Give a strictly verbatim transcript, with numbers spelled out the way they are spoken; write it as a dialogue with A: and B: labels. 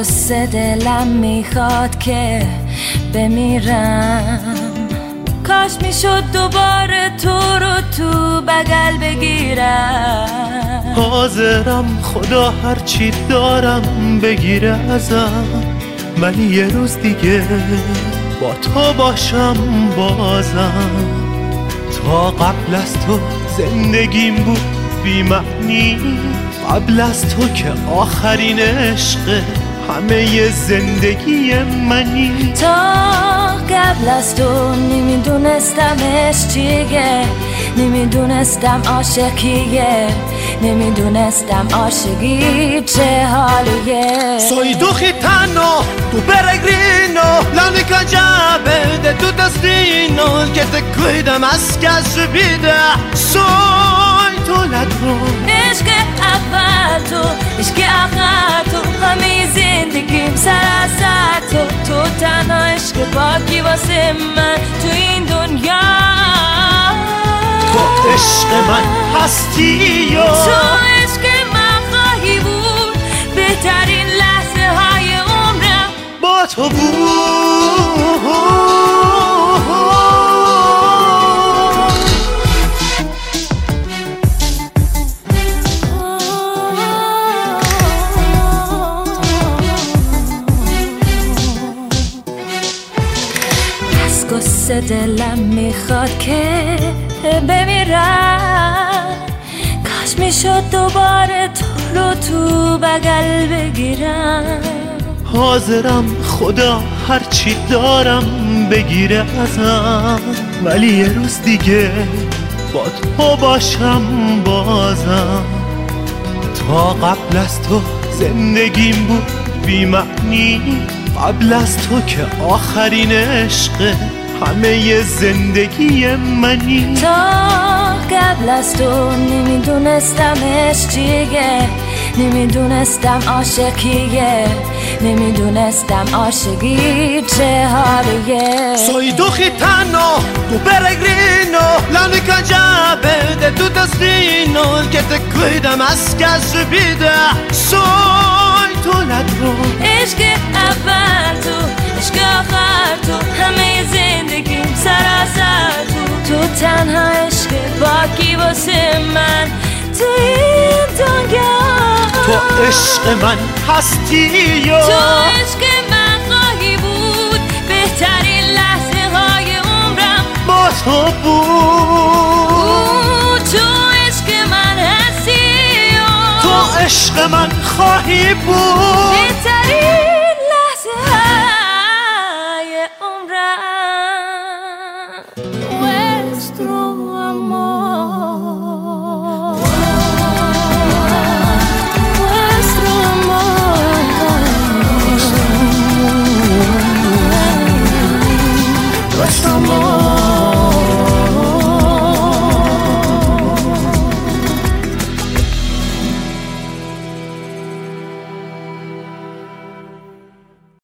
A: قصه دلم میخواد که بمیرم، کاش میشد دوباره تو رو تو بغل بگیرم.
B: حاضرم خدا هرچی دارم بگیره ازم، ولی یه روز دیگه با تو باشم بازم. تا قبل از تو زندگیم بود بی معنی، قبل از تو که آخرین عشق همه زندگی منی.
A: تا قبل از تو نمیدونستم عشق چیه، نمیدونستم عاشق کیه، نمیدونستم عاشقی چه حالیه.
B: Soy tu gitano, tu peregrino, la única llave de tu destino, el que te cuida más que a su vida. Soy tu ladrón.
A: عشق اول تو، عشق آخر تو، همه زندگیم سراسر تو. تو تنها عشق باقی واسه من تو این دنیا.
B: تو عشق من هستی و
A: تو عشق من خواهی بود، بهترین لحظه های عمرم
B: با تو بود.
A: قصه دلم میخواد که بمیرم، کاش میشد دوباره تو رو تو بغل بگیرم.
B: حاضرم خدا هرچی دارم بگیره ازم، ولی یه روز دیگه با تو باشم بازم. تا قبل از تو زندگیم بود بی معنی، قبل از تو که آخرین عشق همه زندگی منی.
A: تا قبل از تو نمیدونستم عشق چیه، نمیدونستم عاشق کیه، نمیدونستم عاشقی چه حالیه.
B: Soy tu gitano, tu peregrino, la única llave de tu destino, el que te cuida más que a su vida. Soy tu ladrón.
A: عشق اول تو، عشق آخر تو، همه زندگیم سراسر تو. تو تنها عشق باقی واسه من تو این دنیا.
B: تو عشق من هستی و
A: تو عشق من خواهی بود، بهترین لحظه های عمرم
B: با تو بود.
A: تو عشق من هستی و
B: تو عشق من خواهی بود،
A: بهترین لحظه های عمرم. Nuestro amor, nuestro amor, nuestro amor.